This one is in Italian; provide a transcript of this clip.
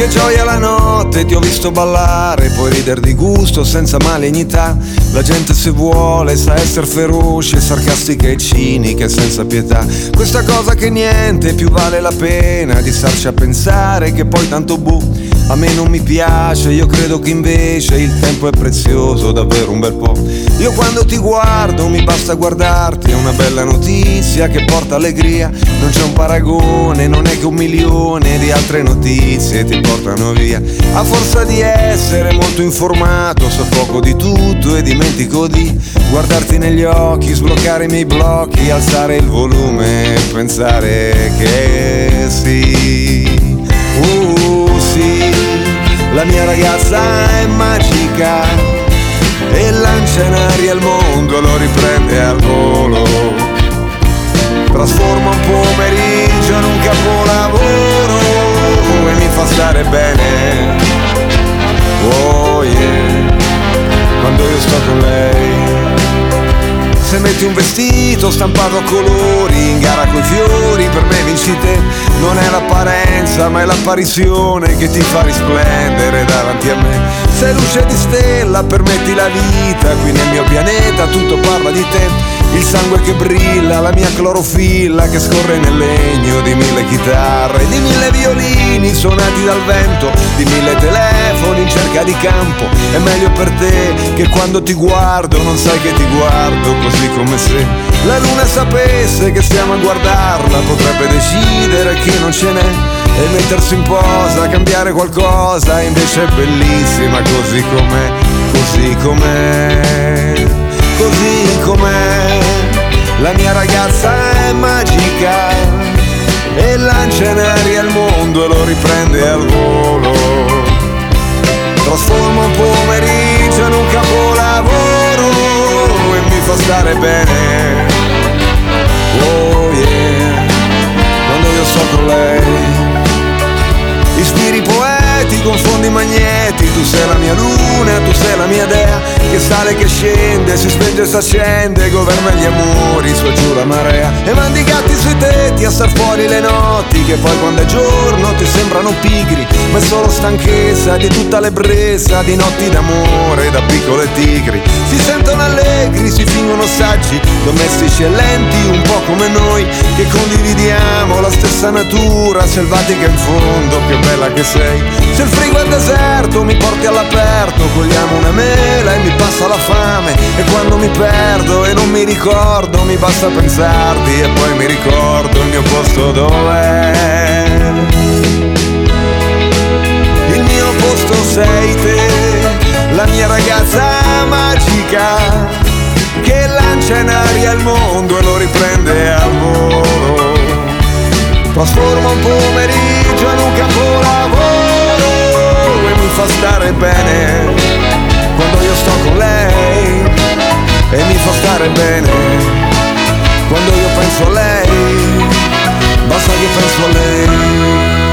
dare gioia alla notte, ti ho visto ballare, puoi ridere di gusto senza malignità. La gente se vuole sa essere feroce, sarcastica e cinica e senza pietà. Questa cosa che niente più vale la pena di starci a pensare che poi tanto a me non mi piace, io credo che invece il tempo è prezioso, davvero un bel po'. Io quando ti guardo mi basta guardarti, è una bella notizia che porta allegria. Non c'è un paragone, non è che 1 milione di altre notizie ti portano via. A forza di essere molto informato, so poco di tutto e dimentico di guardarti negli occhi, sbloccare i miei blocchi, alzare il volume e pensare che sì. Sì, la mia ragazza è magica e lancia in aria il mondo, lo riprende al volo. Trasforma un pomeriggio in un capolavoro e mi fa stare bene. Oh yeah, quando io sto con lei. Se metti un vestito stampato a colori, in gara coi fiori, per me vinci te. Non è l'apparenza ma è l'apparizione che ti fa risplendere davanti a me. Sei luce di stella, permetti la vita, qui nel mio pianeta tutto parla di te. Il sangue che brilla, la mia clorofilla che scorre nel legno di 1000 chitarre, di 1000 violini suonati dal vento, di 1000 telefoni in cerca di campo. È meglio per te che quando ti guardo non sai che ti guardo, così come se la luna sapesse che stiamo a guardarla, potrebbe decidere che non ce n'è e mettersi in posa, cambiare qualcosa, invece è bellissima così com'è, così com'è, così com'è. La mia ragazza è magica e lancia in aria il mondo e lo riprende al volo. Trasforma un pomeriggio in un capolavoro e mi fa stare bene. Oh yeah, quando io sto con lei. Ispiri poeti, confondi magneti, tu sei la mia luna, tu sei la mia dea, che sale, che scende, si spenge e si accende, governa gli amori, su e giù la marea, e mandi i gatti sui tetti a star fuori le notti, che poi quando è giorno ti sembrano pigri, ma è solo stanchezza di tutta l'ebbrezza di notti d'amore da piccole tigri. Si sentono allegri, si fingono saggi, domestici e lenti, un po' come noi, che condividiamo la stessa natura selvatica in fondo, che bella che sei. Se il frigo è deserto mi porti all'aperto, cogliamo una mela e mi passa la fame, e quando mi perdo e non mi ricordo mi basta pensarti e poi mi ricordo il mio posto dov'è. Il mio posto sei te, la mia ragazza magica che lancia in aria il mondo e lo riprende al volo. Trasforma un pomeriggio in un capolavoro e mi fa stare bene quando io sto con lei, e mi fa stare bene quando io penso a lei, basta che penso a lei.